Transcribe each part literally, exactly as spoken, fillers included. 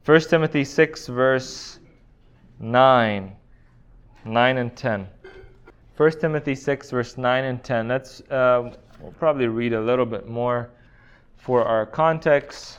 First Timothy six, verse nine. nine and ten. First Timothy six, verse nine and ten. Let's, uh, we'll probably read a little bit more for our context.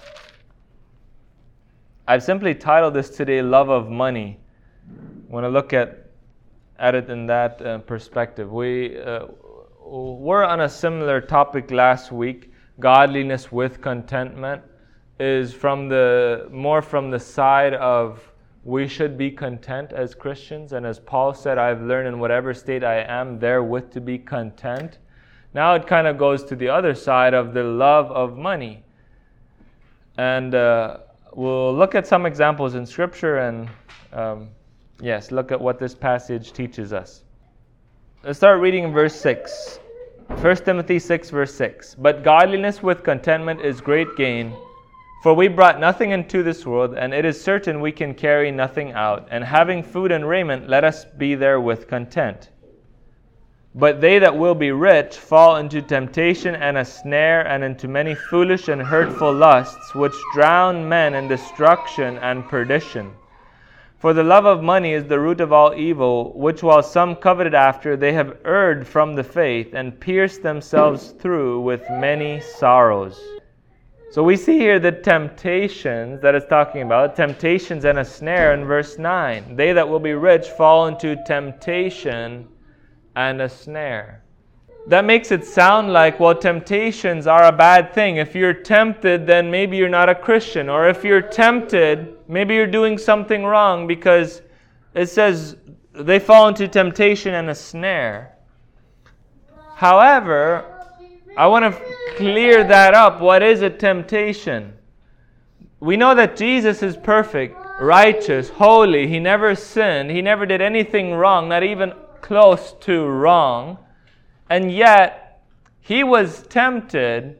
I've simply titled this today, Love of Money. I want to look at, at it in that uh, perspective. We uh, were on a similar topic last week. Godliness with contentment is from the more from the side of we should be content as Christians. And as Paul said, I've learned in whatever state I am, therewith to be content. Now it kind of goes to the other side of the love of money. And uh, we'll look at some examples in Scripture and, um, yes, look at what this passage teaches us. Let's start reading in verse six. First Timothy six, verse six. But godliness with contentment is great gain. For we brought nothing into this world, and it is certain we can carry nothing out. And having food and raiment, let us be therewith content. But they that will be rich fall into temptation and a snare, and into many foolish and hurtful lusts, which drown men in destruction and perdition. For the love of money is the root of all evil, which while some coveted after, they have erred from the faith, and pierced themselves through with many sorrows. So we see here the temptations that it's talking about, temptations and a snare in verse nine. They that will be rich fall into temptation and a snare. That makes it sound like, well, temptations are a bad thing. If you're tempted, then maybe you're not a Christian. Or if you're tempted, maybe you're doing something wrong, because it says they fall into temptation and a snare. However, I want to clear that up. What is a temptation? We know that Jesus is perfect, righteous, holy. He never sinned. He never did anything wrong, not even close to wrong. And yet, He was tempted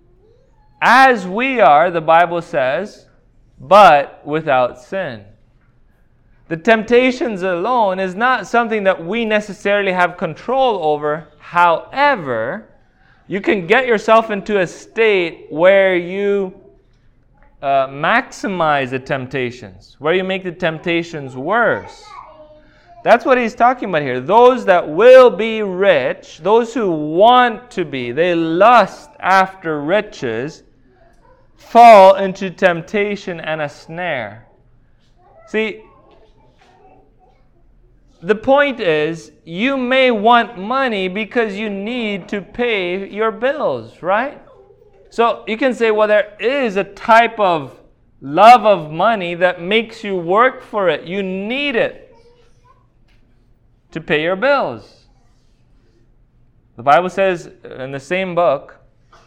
as we are, the Bible says, but without sin. The temptations alone is not something that we necessarily have control over. However, you can get yourself into a state where you uh, maximize the temptations, where you make the temptations worse. That's what he's talking about here. Those that will be rich, those who want to be, they lust after riches, fall into temptation and a snare. See, the point is, you may want money because you need to pay your bills, right? So you can say, well, there is a type of love of money that makes you work for it. You need it to pay your bills. The Bible says in the same book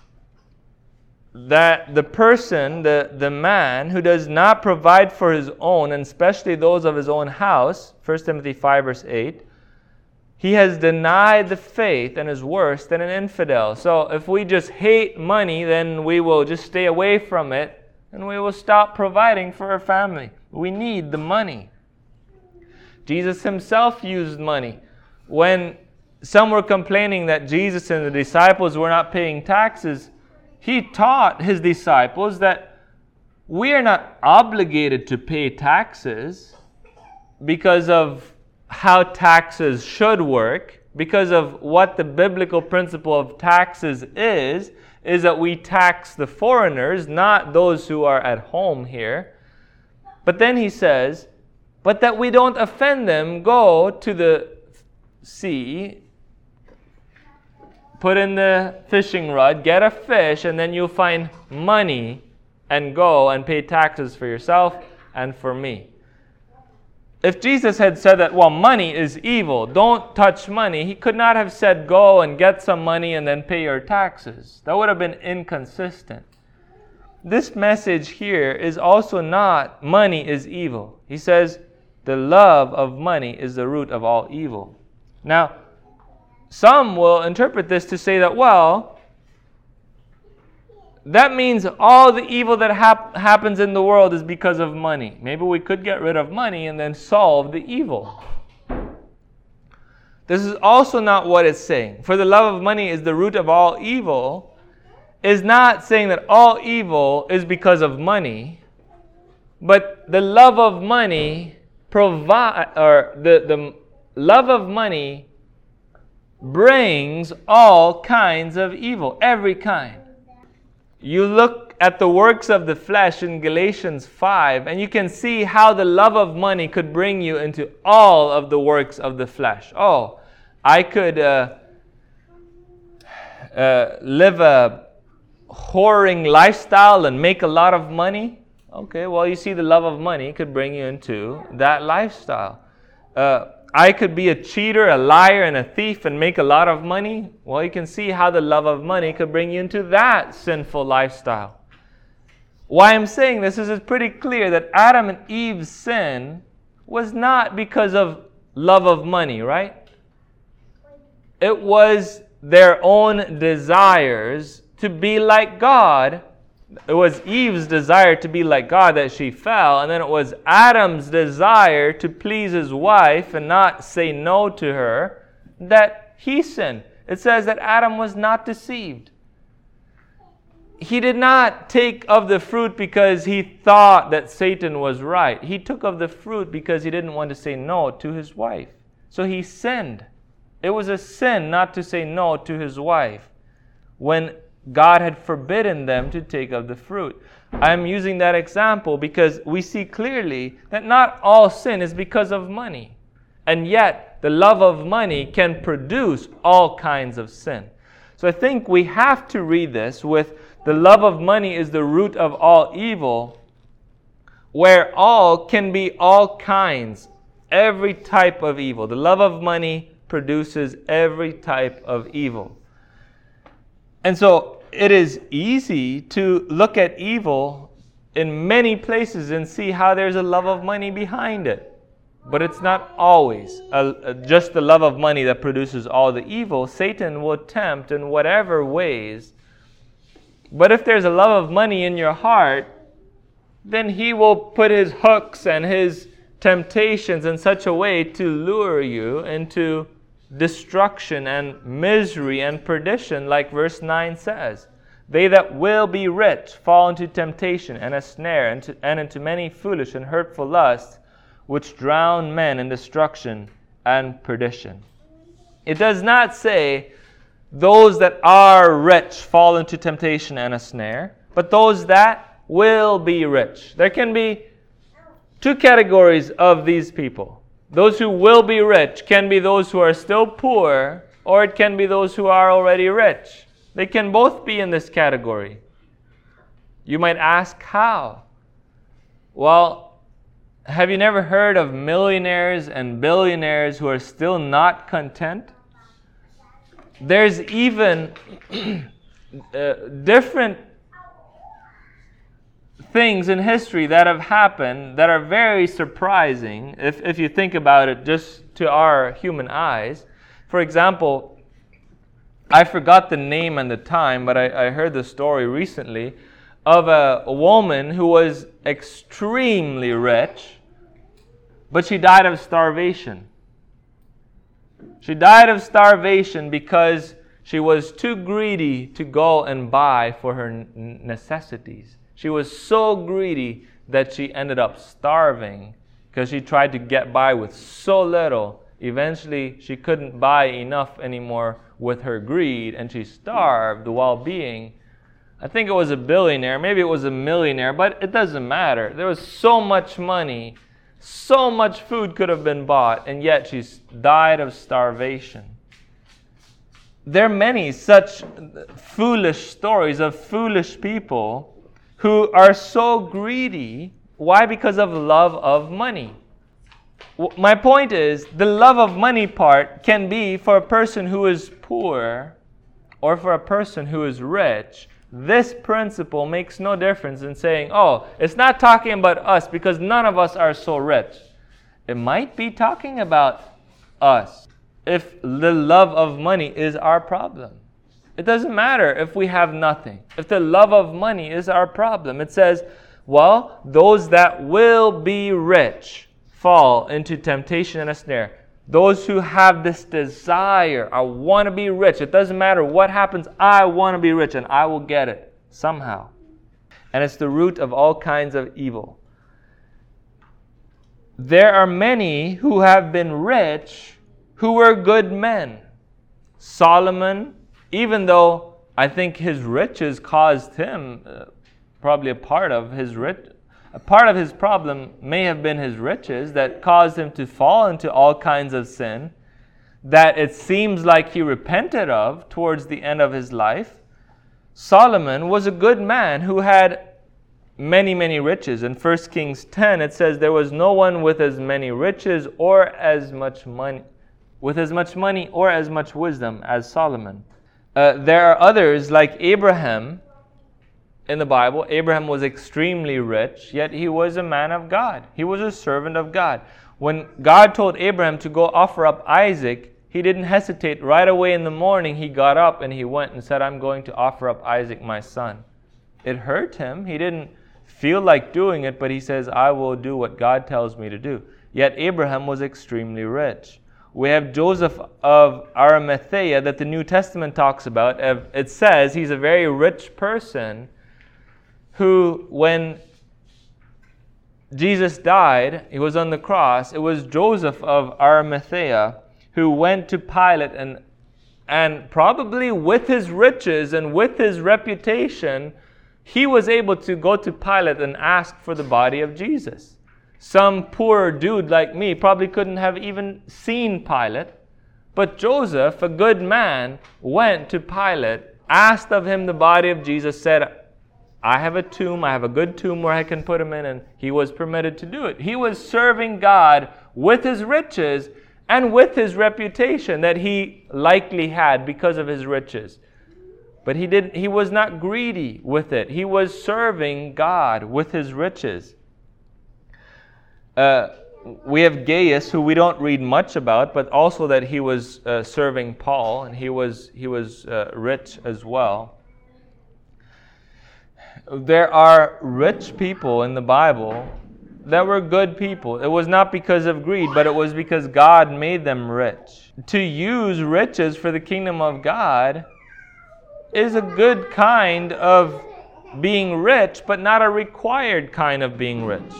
that the person, the, the man who does not provide for his own, and especially those of his own house, First Timothy five, verse eight, he has denied the faith and is worse than an infidel. So if we just hate money, then we will just stay away from it, and we will stop providing for our family. We need the money. Jesus himself used money. When some were complaining that Jesus and the disciples were not paying taxes, he taught his disciples that we are not obligated to pay taxes because of how taxes should work, because of what the biblical principle of taxes is, is that we tax the foreigners, not those who are at home here. But then he says, but that we don't offend them, go to the sea, put in the fishing rod, get a fish, and then you'll find money and go and pay taxes for yourself and for me. If Jesus had said that, well, money is evil, don't touch money, he could not have said, go and get some money and then pay your taxes. That would have been inconsistent. This message here is also not money is evil. He says the love of money is the root of all evil. Now, some will interpret this to say that, well, that means all the evil that hap- happens in the world is because of money. Maybe we could get rid of money and then solve the evil. This is also not what it's saying. For the love of money is the root of all evil, is not saying that all evil is because of money. But the love of money provide, or the, the love of money brings all kinds of evil, every kind. You look at the works of the flesh in Galatians five, and you can see how the love of money could bring you into all of the works of the flesh. Oh, I could uh, uh, live a whoring lifestyle and make a lot of money. Okay, well, you see, the love of money could bring you into that lifestyle. Uh, I could be a cheater, a liar, and a thief and make a lot of money. Well, you can see how the love of money could bring you into that sinful lifestyle. Why I'm saying this is it's pretty clear that Adam and Eve's sin was not because of love of money, right? It was their own desires to be like God. It was Eve's desire to be like God that she fell, and then it was Adam's desire to please his wife and not say no to her that he sinned. It says that Adam was not deceived. He did not take of the fruit because he thought that Satan was right. He took of the fruit because he didn't want to say no to his wife. So he sinned. It was a sin not to say no to his wife when God had forbidden them to take of the fruit. I'm using that example because we see clearly that not all sin is because of money. And yet, the love of money can produce all kinds of sin. So I think we have to read this with the love of money is the root of all evil, where all can be all kinds, every type of evil. The love of money produces every type of evil. And so, it is easy to look at evil in many places and see how there's a love of money behind it. But it's not always a, a, just the love of money that produces all the evil. Satan will tempt in whatever ways. But if there's a love of money in your heart, then he will put his hooks and his temptations in such a way to lure you into destruction and misery and perdition, like verse nine says. They that will be rich fall into temptation and a snare, and, to, and into many foolish and hurtful lusts, which drown men in destruction and perdition. It does not say those that are rich fall into temptation and a snare, but those that will be rich. There can be two categories of these people. Those who will be rich can be those who are still poor, or it can be those who are already rich. They can both be in this category. You might ask, how? Well, have you never heard of millionaires and billionaires who are still not content? There's even uh, different things in history that have happened that are very surprising if, if you think about it just to our human eyes. For example, I forgot the name and the time, but I, I heard the story recently of a, a woman who was extremely rich, but she died of starvation. She died of starvation because she was too greedy to go and buy for her necessities. She was so greedy that she ended up starving because she tried to get by with so little. Eventually, she couldn't buy enough anymore with her greed, and she starved while being, I think it was a billionaire, maybe it was a millionaire, but it doesn't matter. There was so much money, so much food could have been bought, and yet she died of starvation. There are many such foolish stories of foolish people who are so greedy. Why? Because of love of money. My point is, the love of money part can be for a person who is poor or for a person who is rich. This principle makes no difference in saying, oh, it's not talking about us because none of us are so rich. It might be talking about us if the love of money is our problem. It doesn't matter if we have nothing. If the love of money is our problem. It says, well, those that will be rich fall into temptation and a snare. Those who have this desire, I want to be rich. It doesn't matter what happens, I want to be rich and I will get it somehow. And it's the root of all kinds of evil. there are many who have been rich who were good men. Solomon, even though I think his riches caused him, uh, probably a part of his rich, a part of his problem may have been his riches that caused him to fall into all kinds of sin that it seems like he repented of towards the end of his life. Solomon was a good man who had many, many riches. In First Kings ten, it says there was no one with as many riches or as much money, with as much money or as much wisdom as Solomon. Uh, there are others like Abraham in the Bible. Abraham was extremely rich, yet he was a man of God. He was a servant of God. When God told Abraham to go offer up Isaac, he didn't hesitate. Right away in the morning, he got up and he went and said, I'm going to offer up Isaac, my son. It hurt him. He didn't feel like doing it, but he says, I will do what God tells me to do. Yet Abraham was extremely rich. We have Joseph of Arimathea that the New Testament talks about. It says he's a very rich person who, when Jesus died, he was on the cross, it was Joseph of Arimathea who went to Pilate and, and probably with his riches and with his reputation, he was able to go to Pilate and ask for the body of Jesus. Some poor dude like me probably couldn't have even seen Pilate. But Joseph, a good man, went to Pilate, asked of him the body of Jesus, said, I have a tomb, I have a good tomb where I can put him in, and he was permitted to do it. He was serving God with his riches and with his reputation that he likely had because of his riches. But he didn't. He was not greedy with it. He was serving God with his riches. Uh, we have Gaius, who we don't read much about, but also that he was uh, serving Paul, and he was he was uh, rich as well. There are rich people in the Bible that were good people. It was not because of greed, but it was because God made them rich. To use riches for the kingdom of God is a good kind of being rich, but not a required kind of being rich.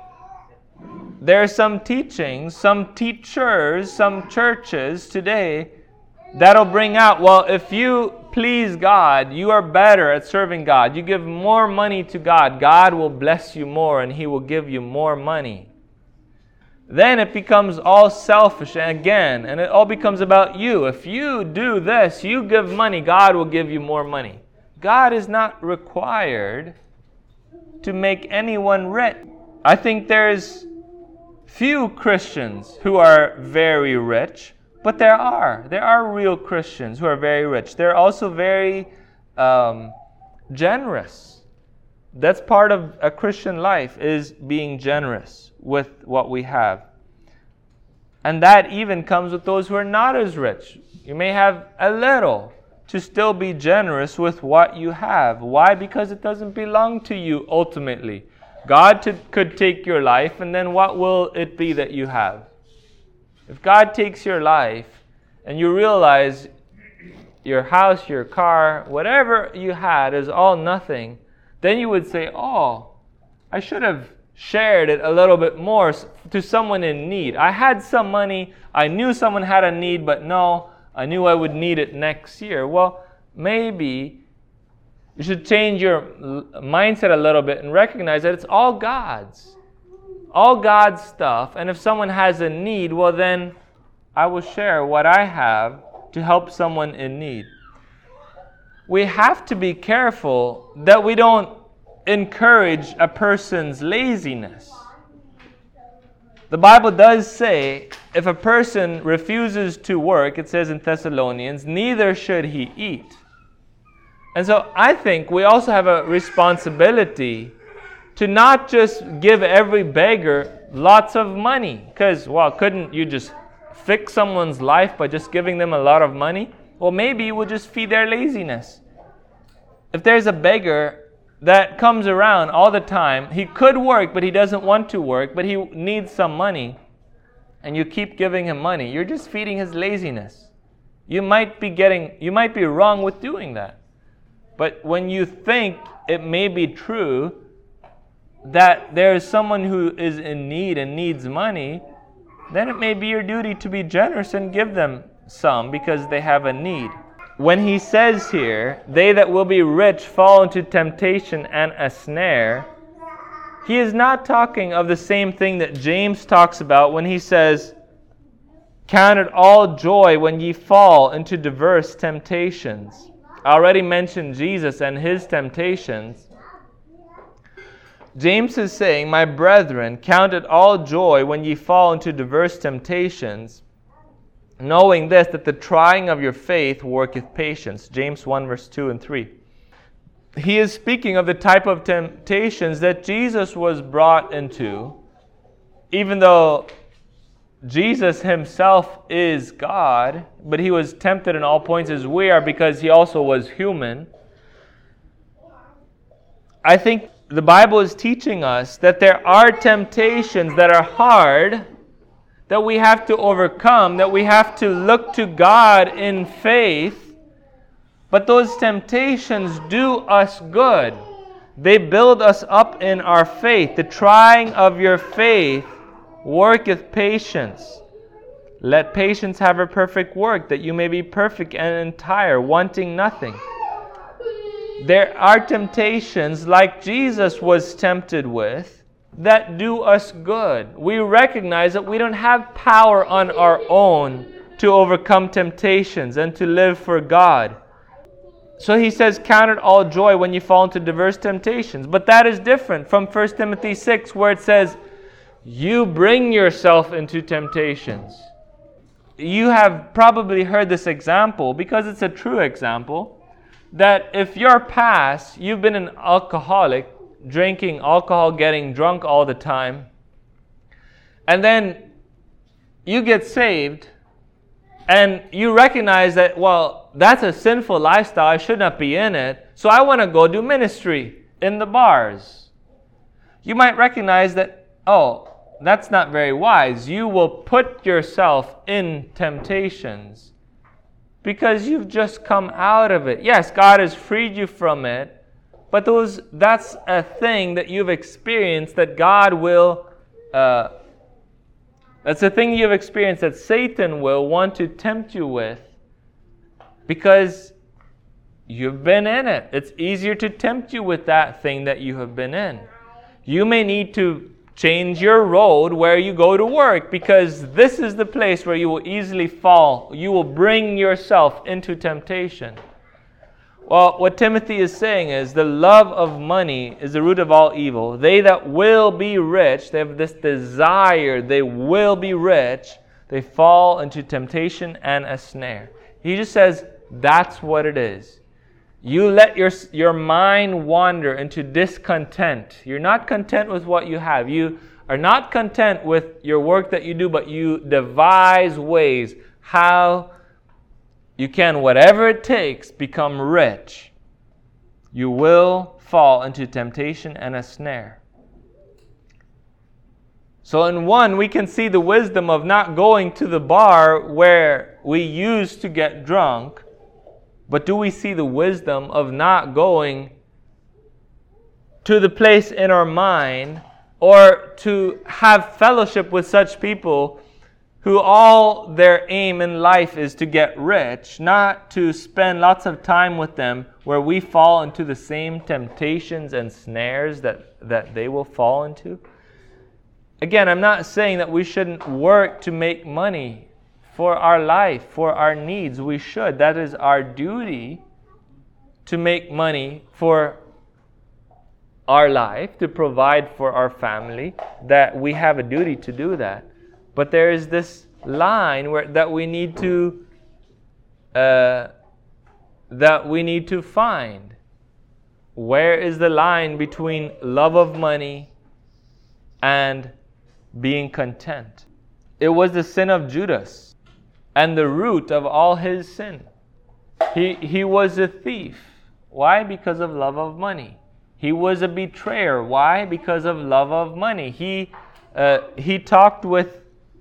There are some teachings, some teachers, some churches today that'll bring out, well, if you please God, you are better at serving God. You give more money to God, God will bless you more and He will give you more money. Then it becomes all selfish again, and it all becomes about you. If you do this, you give money, God will give you more money. God is not required to make anyone rich. I think there's few Christians who are very rich, but there are. There are real Christians who are very rich. They're also very um, generous. That's part of a Christian life, is being generous with what we have. And that even comes with those who are not as rich. You may have a little, to still be generous with what you have. Why? Because it doesn't belong to you ultimately. God to, could take your life, and then what will it be that you have? If God takes your life, and you realize your house, your car, whatever you had is all nothing, then you would say, oh, I should have shared it a little bit more to someone in need. I had some money, I knew someone had a need, but no, I knew I would need it next year. Well, maybe you should change your mindset a little bit and recognize that it's all God's. All God's stuff. And if someone has a need, well then I will share what I have to help someone in need. We have to be careful that we don't encourage a person's laziness. The Bible does say if a person refuses to work, it says in Thessalonians, neither should he eat. And so I think we also have a responsibility to not just give every beggar lots of money. Because, well, couldn't you just fix someone's life by just giving them a lot of money? Well, maybe you will just feed their laziness. If there's a beggar that comes around all the time, he could work, but he doesn't want to work, but he needs some money, and you keep giving him money, you're just feeding his laziness. You might be getting, you might be wrong with doing that. But when you think it may be true, that there is someone who is in need and needs money, then it may be your duty to be generous and give them some because they have a need. When he says here, they that will be rich fall into temptation and a snare, he is not talking of the same thing that James talks about when he says, count it all joy when ye fall into diverse temptations. I already mentioned Jesus and his temptations. James is saying, my brethren, count it all joy when ye fall into diverse temptations, knowing this, that the trying of your faith worketh patience. James one, verse two and three. He is speaking of the type of temptations that Jesus was brought into, even though Jesus himself is God, but he was tempted in all points as we are because he also was human. I think the Bible is teaching us that there are temptations that are hard, that we have to overcome, that we have to look to God in faith. But those temptations do us good. They build us up in our faith. The trying of your faith worketh patience. Let patience have her perfect work, that you may be perfect and entire, wanting nothing. There are temptations like Jesus was tempted with that do us good. We recognize that we don't have power on our own to overcome temptations and to live for God. So he says, count it all joy when you fall into diverse temptations. But that is different from First Timothy six, where it says, you bring yourself into temptations. You have probably heard this example, because it's a true example, that if your past, you've been an alcoholic, drinking alcohol, getting drunk all the time, and then you get saved, and you recognize that, well, that's a sinful lifestyle, I should not be in it, so I want to go do ministry in the bars. You might recognize that, oh, that's not very wise. You will put yourself in temptations because you've just come out of it. Yes, God has freed you from it, but those that's a thing that you've experienced that God will, uh, that's a thing you've experienced that Satan will want to tempt you with because you've been in it. It's easier to tempt you with that thing that you have been in. You may need to change your road where you go to work, because this is the place where you will easily fall. You will bring yourself into temptation. Well, what Timothy is saying is the love of money is the root of all evil. They that will be rich, they have this desire, they will be rich, they fall into temptation and a snare. He just says that's what it is. You let your, your mind wander into discontent. You're not content with what you have. You are not content with your work that you do, but you devise ways how you can, whatever it takes, become rich. You will fall into temptation and a snare. So in one, we can see the wisdom of not going to the bar where we used to get drunk. But do we see the wisdom of not going to the place in our mind or to have fellowship with such people who all their aim in life is to get rich, not to spend lots of time with them where we fall into the same temptations and snares that, that they will fall into? Again, I'm not saying that we shouldn't work to make money for our life, for our needs. We should. That is our duty, to make money for our life, to provide for our family, that we have a duty to do that. But there is this line where that we need to uh, that we need to find. Where is the line between love of money and being content? It was the sin of Judas and the root of all his sin. He, he was a thief. Why? Because of love of money. He was a betrayer. Why? Because of love of money. He, uh, he talked with,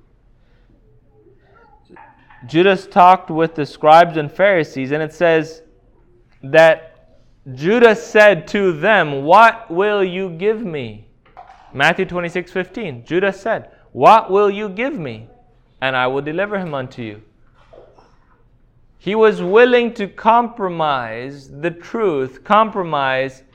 Judas talked with the scribes and Pharisees, and it says that Judas said to them, "What will you give me?" Matthew twenty-six fifteen, Judas said, "What will you give me? And I will deliver him unto you." He was willing to compromise the truth, compromise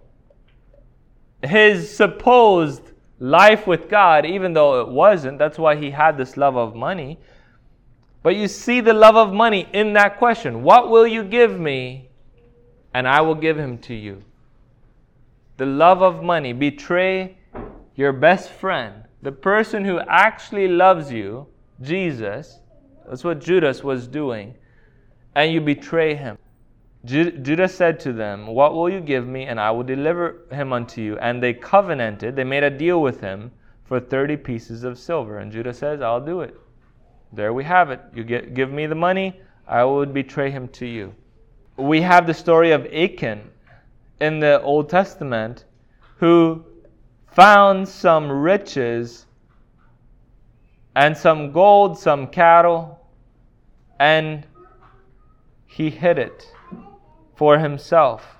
his supposed life with God, even though it wasn't. That's why he had this love of money. But you see the love of money in that question. What will you give me? And I will give him to you. The love of money. Betray your best friend, the person who actually loves you, Jesus. That's what Judas was doing. And you betray him. Ju- Judas said to them, "What will you give me? And I will deliver him unto you." And they covenanted, they made a deal with him for thirty pieces of silver. And Judas says, "I'll do it." There we have it. You get, give me the money, I will betray him to you. We have the story of Achan in the Old Testament, who found some riches and some gold, some cattle, and he hid it for himself.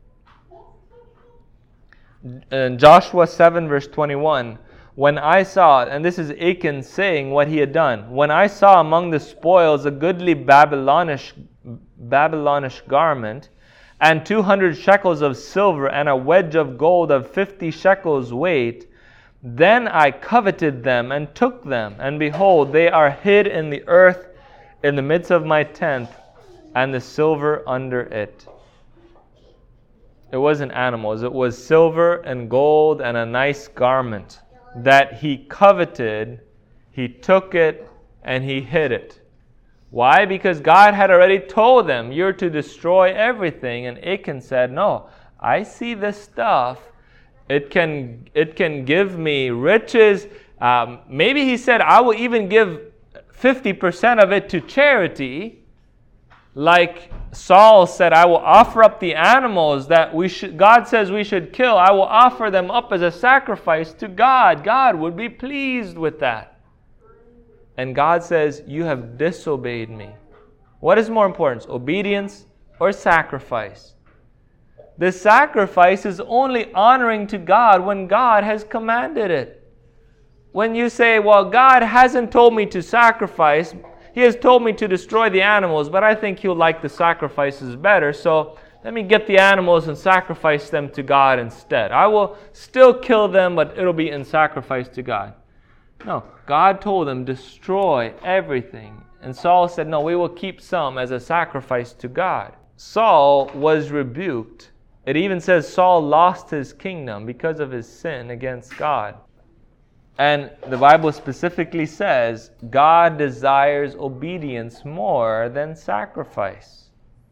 In Joshua seven verse twenty-one, when I saw, and this is Achan saying what he had done, "When I saw among the spoils a goodly Babylonish, Babylonish garment, and two hundred shekels of silver, and a wedge of gold of fifty shekels weight, then I coveted them and took them, and behold, they are hid in the earth in the midst of my tent, and the silver under it." It wasn't animals, it was silver and gold and a nice garment that he coveted. He took it and he hid it. Why? Because God had already told them, "You're to destroy everything." And Achan said, "No, I see this stuff. It can, it can give me riches." Um, maybe he said, "I will even give fifty percent of it to charity." Like Saul said, "I will offer up the animals that we should, God says we should kill. I will offer them up as a sacrifice to God. God would be pleased with that." And God says, "You have disobeyed me." What is more important, obedience or sacrifice? The sacrifice is only honoring to God when God has commanded it. When you say, "Well, God hasn't told me to sacrifice. He has told me to destroy the animals, but I think He'll like the sacrifices better, so let me get the animals and sacrifice them to God instead. I will still kill them, but it'll be in sacrifice to God." No, God told them, destroy everything. And Saul said, "No, we will keep some as a sacrifice to God." Saul was rebuked. It even says Saul lost his kingdom because of his sin against God. And the Bible specifically says God desires obedience more than sacrifice.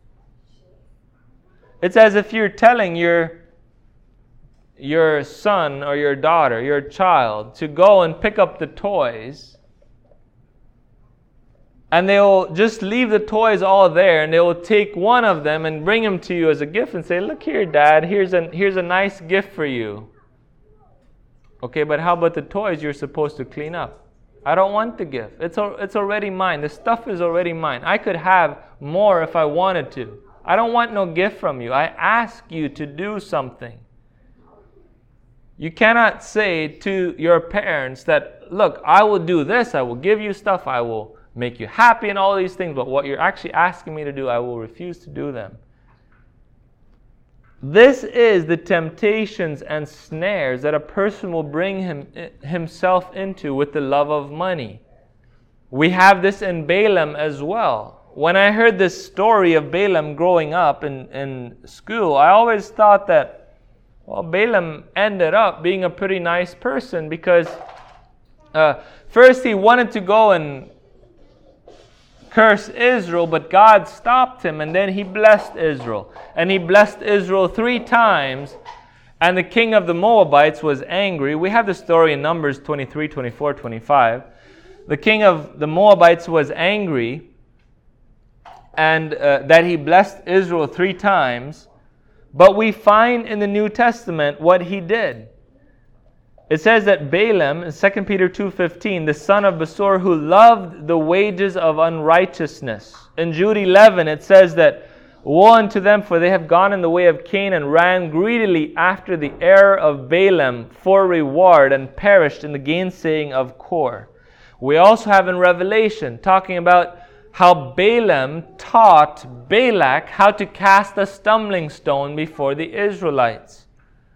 It's as if you're telling your, your son or your daughter, your child, to go and pick up the toys, and they will just leave the toys all there, and they will take one of them and bring them to you as a gift and say, "Look here, Dad, here's a, here's a nice gift for you." Okay, but how about the toys you're supposed to clean up? "I don't want the gift. It's, it's already mine. The stuff is already mine. I could have more if I wanted to. I don't want no gift from you. I ask you to do something." You cannot say to your parents that, "Look, I will do this. I will give you stuff. I will make you happy and all these things. But what you're actually asking me to do, I will refuse to do them." This is the temptations and snares that a person will bring him, himself into with the love of money. We have this in Balaam as well. When I heard this story of Balaam growing up in, in school, I always thought that, well, Balaam ended up being a pretty nice person because uh, first he wanted to go and curse Israel, but God stopped him, and then he blessed Israel. And he blessed Israel three times, and the king of the Moabites was angry. We have the story in Numbers twenty-three, twenty-four, twenty-five. The king of the Moabites was angry, and uh, that he blessed Israel three times. But we find in the New Testament what he did. It says that Balaam, in Second Peter two fifteen, the son of Besor, who loved the wages of unrighteousness. In Jude eleven, it says that Woe unto them, for they have gone in the way of Cain and ran greedily after the error of Balaam for reward and perished in the gainsaying of Kor. We also have in Revelation talking about how Balaam taught Balak how to cast a stumbling stone before the Israelites.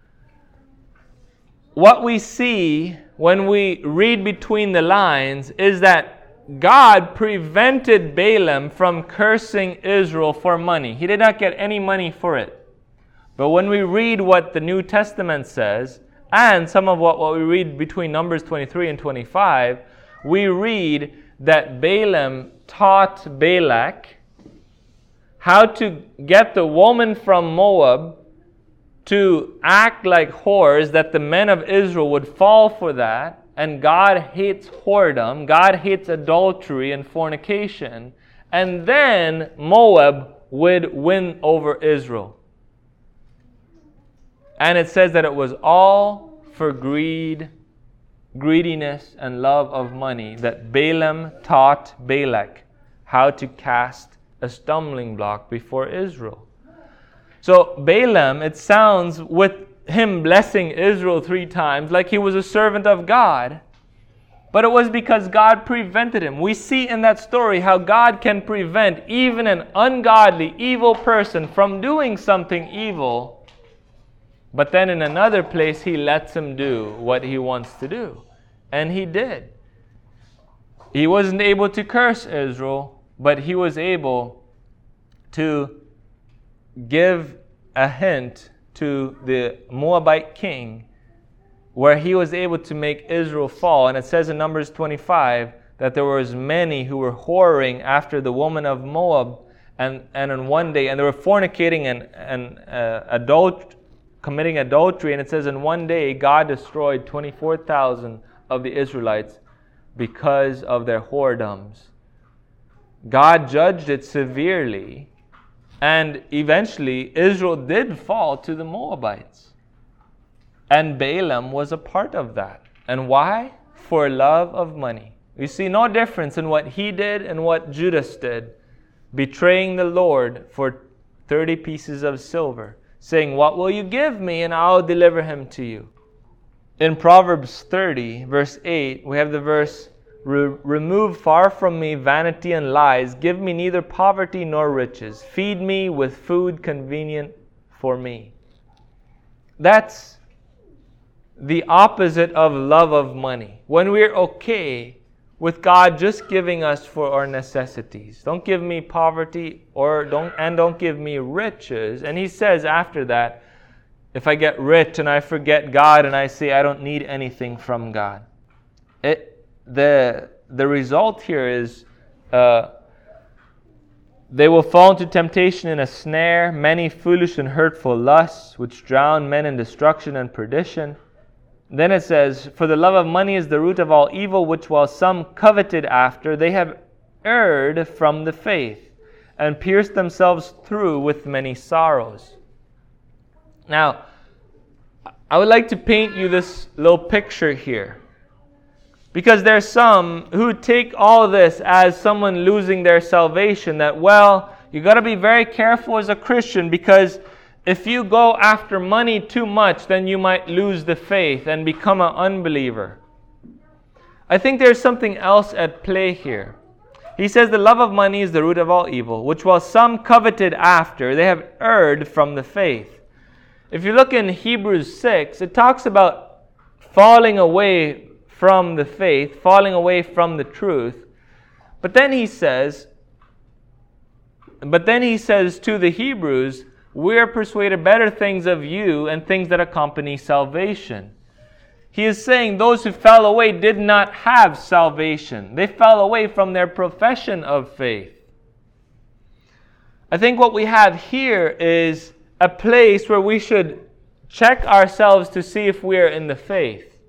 What we see when we read between the lines is that God prevented Balaam from cursing Israel for money. He did not get any money for it. But when we read what the New Testament says, and some of what, what we read between Numbers twenty-three and twenty-five, we read that Balaam taught Balak how to get the woman from Moab to act like whores, that the men of Israel would fall for that. And God hates whoredom. God hates adultery and fornication. And then Moab would win over Israel. And it says that it was all for greed, greediness, and love of money that Balaam taught Balak how to cast a stumbling block before Israel. So Balaam, it sounds with him blessing Israel three times like he was a servant of God. But it was because God prevented him. We see in that story how God can prevent even an ungodly, evil person from doing something evil. But then in another place, He lets him do what he wants to do. And he did. He wasn't able to curse Israel, but he was able to give a hint to the Moabite king where he was able to make Israel fall. And it says in Numbers twenty-five that there was many who were whoring after the woman of Moab, and, and in one day, and they were fornicating and, and uh, adult, committing adultery. And it says in one day God destroyed twenty-four thousand of the Israelites because of their whoredoms. God judged it severely, and eventually Israel did fall to the Moabites. And Balaam was a part of that. And why? For love of money. You see no difference in what he did and what Judas did, betraying the Lord for thirty pieces of silver, saying, "What will you give me, and I'll deliver him to you?" In Proverbs thirty, verse eight, we have the verse, "Remove far from me vanity and lies. Give me neither poverty nor riches. Feed me with food convenient for me." That's the opposite of love of money. When we're okay with God just giving us for our necessities. Don't give me poverty or don't and don't give me riches. And he says after that, if I get rich and I forget God and I say I don't need anything from God. It the the result here is uh, they will fall into temptation in a snare, many foolish and hurtful lusts, which drown men in destruction and perdition. Then it says, "For the love of money is the root of all evil, which while some coveted after, they have erred from the faith, and pierced themselves through with many sorrows." Now, I would like to paint you this little picture here. Because there's some who take all this as someone losing their salvation. That, well, you got to be very careful as a Christian, because if you go after money too much, then you might lose the faith and become an unbeliever. I think there's something else at play here. He says the love of money is the root of all evil, which while some coveted after, they have erred from the faith. If you look in Hebrews six, it talks about falling away from the faith, falling away from the truth. But then he says, but then he says to the Hebrews, "We are persuaded better things of you and things that accompany salvation." He is saying those who fell away did not have salvation. They fell away from their profession of faith. I think what we have here is a place where we should check ourselves to see if we are in the faith.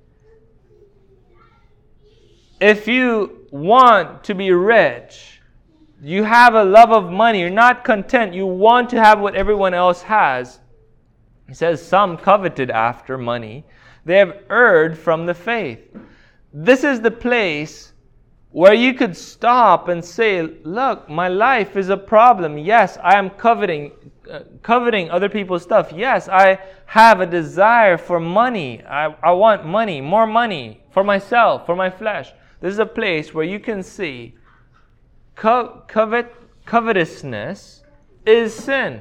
If you want to be rich, you have a love of money, you're not content, you want to have what everyone else has. He says some coveted after money. They have erred from the faith. This is the place where you could stop and say, look, my life is a problem. Yes, I am coveting, uh, coveting other people's stuff. Yes, I have a desire for money. I, I want money, more money for myself, for my flesh. This is a place where you can see co- covet, covetousness is sin.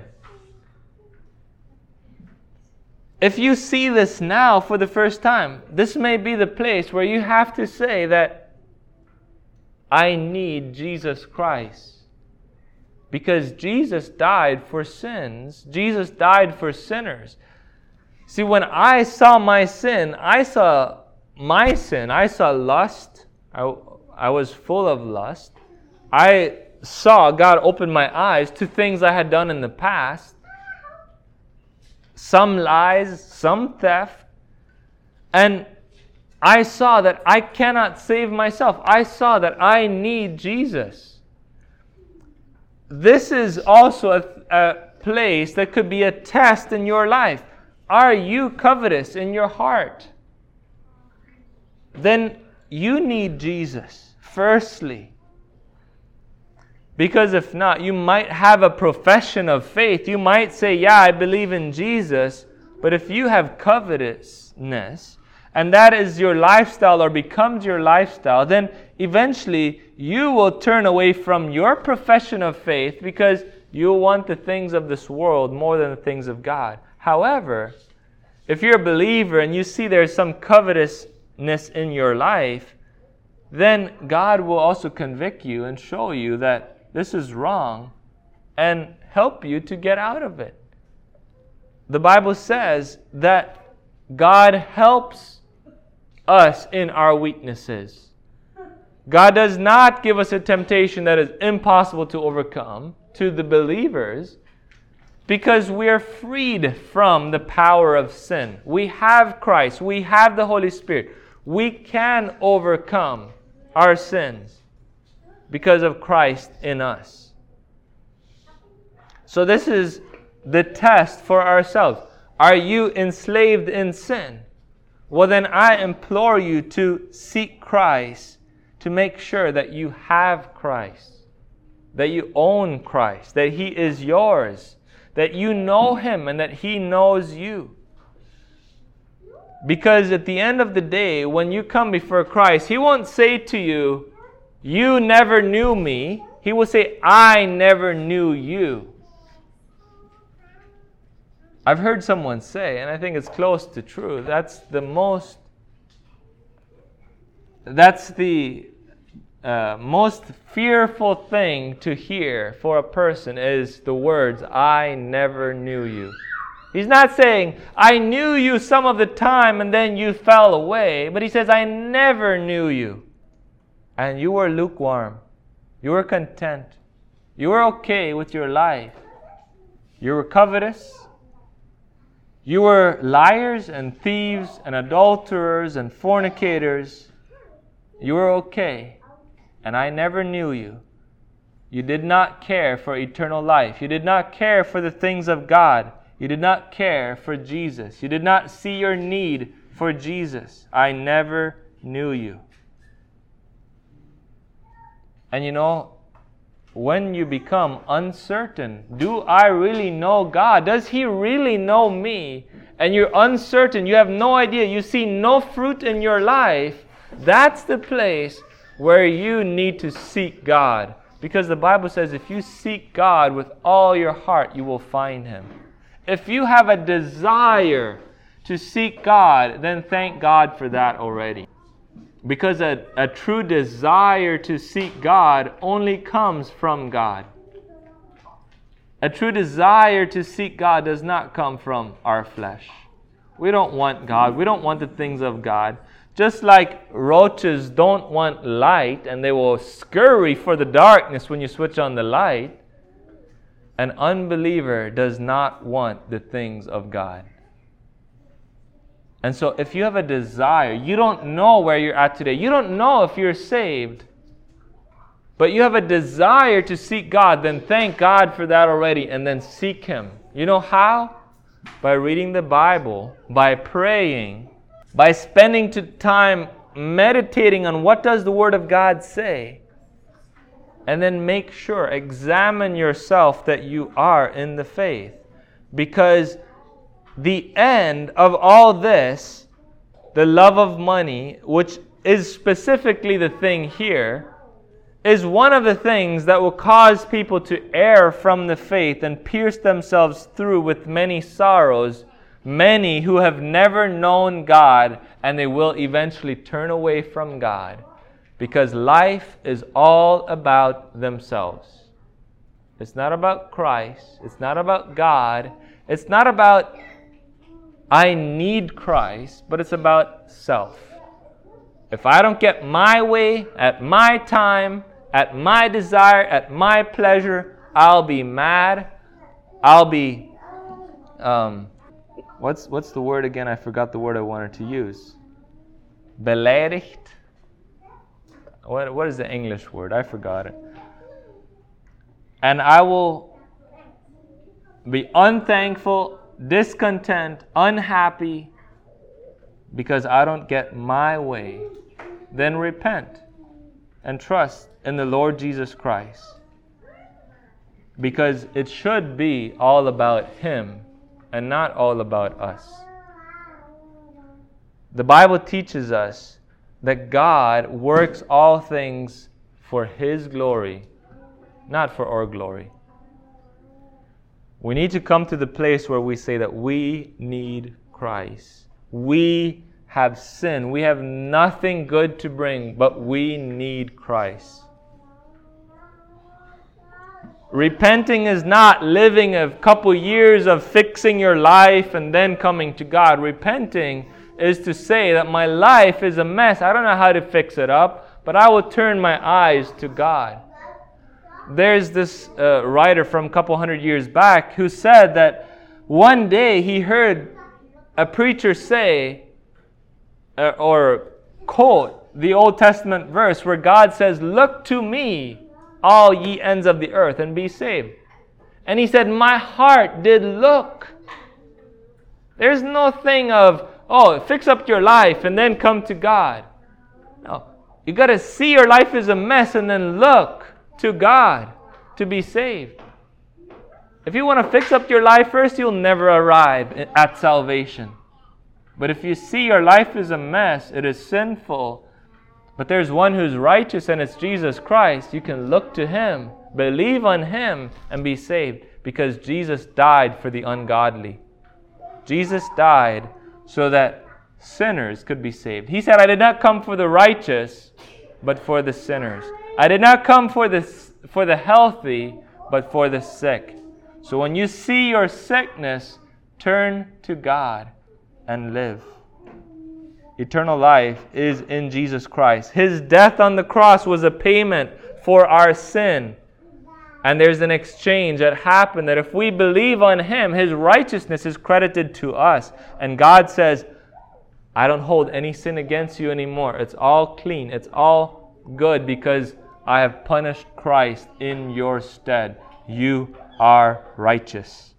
If you see this now for the first time, this may be the place where you have to say that I need Jesus Christ. Because Jesus died for sins. Jesus died for sinners. See, when I saw my sin, I saw my sin. I saw lust. I, I was full of lust. I saw God open my eyes to things I had done in the past. Some lies, some theft. And I saw that I cannot save myself. I saw that I need Jesus. This is also a, a place that could be a test in your life. Are you covetous in your heart? Then you need Jesus, firstly. Because if not, you might have a profession of faith. You might say, yeah, I believe in Jesus. But if you have covetousness, and that is your lifestyle or becomes your lifestyle, then eventually you will turn away from your profession of faith because you want the things of this world more than the things of God. However, if you're a believer and you see there's some covetousness in your life, then God will also convict you and show you that this is wrong and help you to get out of it. The Bible says that God helps us in our weaknesses. God does not give us a temptation that is impossible to overcome to the believers because we are freed from the power of sin. We have Christ. We have the Holy Spirit. We can overcome our sins because of Christ in us. So this is the test for ourselves. Are you enslaved in sin? Well, then I implore you to seek Christ, to make sure that you have Christ, that you own Christ, that He is yours, that you know Him and that He knows you. Because at the end of the day, when you come before Christ, He won't say to you, you never knew me. He will say, I never knew you. I've heard someone say, and I think it's close to true, that's the most, that's the uh, most fearful thing to hear for a person is the words, I never knew you. He's not saying, I knew you some of the time and then you fell away, but he says, I never knew you. And you were lukewarm. You were content. You were okay with your life. You were covetous. You were liars and thieves and adulterers and fornicators. You were okay. And I never knew you. You did not care for eternal life. You did not care for the things of God. You did not care for Jesus. You did not see your need for Jesus. I never knew you. And you know, when you become uncertain, do I really know God? Does He really know me? And you're uncertain, you have no idea, you see no fruit in your life, that's the place where you need to seek God. Because the Bible says if you seek God with all your heart, you will find Him. If you have a desire to seek God, then thank God for that already. Because a, a true desire to seek God only comes from God. A true desire to seek God does not come from our flesh. We don't want God. We don't want the things of God. Just like roaches don't want light and they will scurry for the darkness when you switch on the light, an unbeliever does not want the things of God. And so if you have a desire, you don't know where you're at today. You don't know if you're saved. But you have a desire to seek God, then thank God for that already and then seek Him. You know how? By reading the Bible, by praying, by spending time meditating on what does the Word of God say. And then make sure, examine yourself that you are in the faith. Because the end of all this, the love of money, which is specifically the thing here, is one of the things that will cause people to err from the faith and pierce themselves through with many sorrows, many who have never known God, and they will eventually turn away from God. Because life is all about themselves. It's not about Christ. It's not about God. It's not about, I need Christ, but it's about self. If I don't get my way, at my time, at my desire, at my pleasure, I'll be mad. I'll be, um, what's what's the word again? I forgot the word I wanted to use. Beleidigt. What what is the English word? I forgot it. And I will be unthankful, discontent, unhappy, because I don't get my way. Then repent and trust in the Lord Jesus Christ. Because it should be all about Him and not all about us. The Bible teaches us that God works all things for His glory, not for our glory. We need to come to the place where we say that we need Christ. We have sin. We have nothing good to bring, but we need Christ. Repenting is not living a couple years of fixing your life and then coming to God. Repenting is to say that my life is a mess. I don't know how to fix it up, but I will turn my eyes to God. There's this uh, writer from a couple hundred years back who said that one day he heard a preacher say uh, or quote the Old Testament verse where God says, "Look to me, all ye ends of the earth, and be saved." And he said, my heart did look. There's no thing of, oh, fix up your life and then come to God. No. You got to see your life is a mess and then look to God to be saved. If you want to fix up your life first, you'll never arrive at salvation. But if you see your life is a mess, it is sinful, but there's one who's righteous and it's Jesus Christ, you can look to Him, believe on Him, and be saved. Because Jesus died for the ungodly. Jesus died so that sinners could be saved. He said, I did not come for the righteous, but for the sinners. I did not come for the, for the healthy, but for the sick. So when you see your sickness, turn to God and live. Eternal life is in Jesus Christ. His death on the cross was a payment for our sin. And there's an exchange that happened that if we believe on Him, His righteousness is credited to us. And God says, I don't hold any sin against you anymore. It's all clean. It's all good because I have punished Christ in your stead. You are righteous.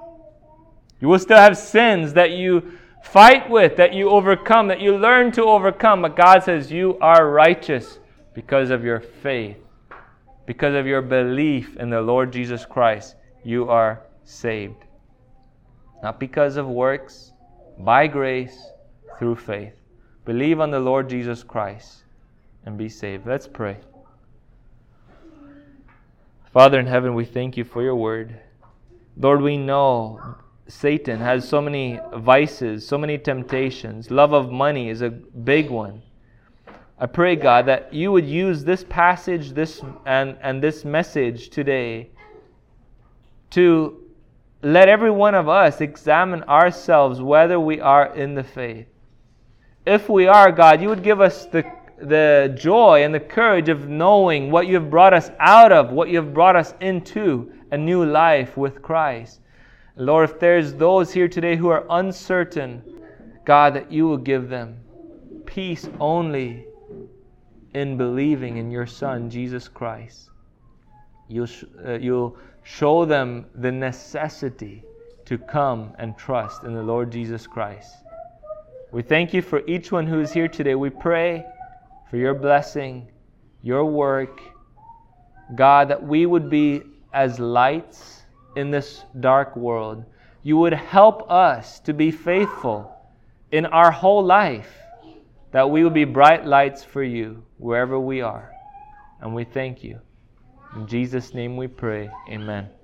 You will still have sins that you fight with, that you overcome, that you learn to overcome. But God says you are righteous because of your faith. Because of your belief in the Lord Jesus Christ, you are saved. Not because of works, by grace, through faith. Believe on the Lord Jesus Christ and be saved. Let's pray. Father in heaven, we thank you for your word. Lord, we know Satan has so many vices, so many temptations. Love of money is a big one. I pray, God, that you would use this passage this and, and this message today to let every one of us examine ourselves whether we are in the faith. If we are, God, you would give us the, the joy and the courage of knowing what you have brought us out of, what you have brought us into, a new life with Christ. Lord, if there's those here today who are uncertain, God, that you will give them peace only in believing in your Son, Jesus Christ. You'll, sh- uh, you'll show them the necessity to come and trust in the Lord Jesus Christ. We thank you for each one who is here today. We pray for your blessing, your work. God, that we would be as lights in this dark world. You would help us to be faithful in our whole life, that we would be bright lights for you wherever we are. And we thank you. In Jesus' name we pray. Amen.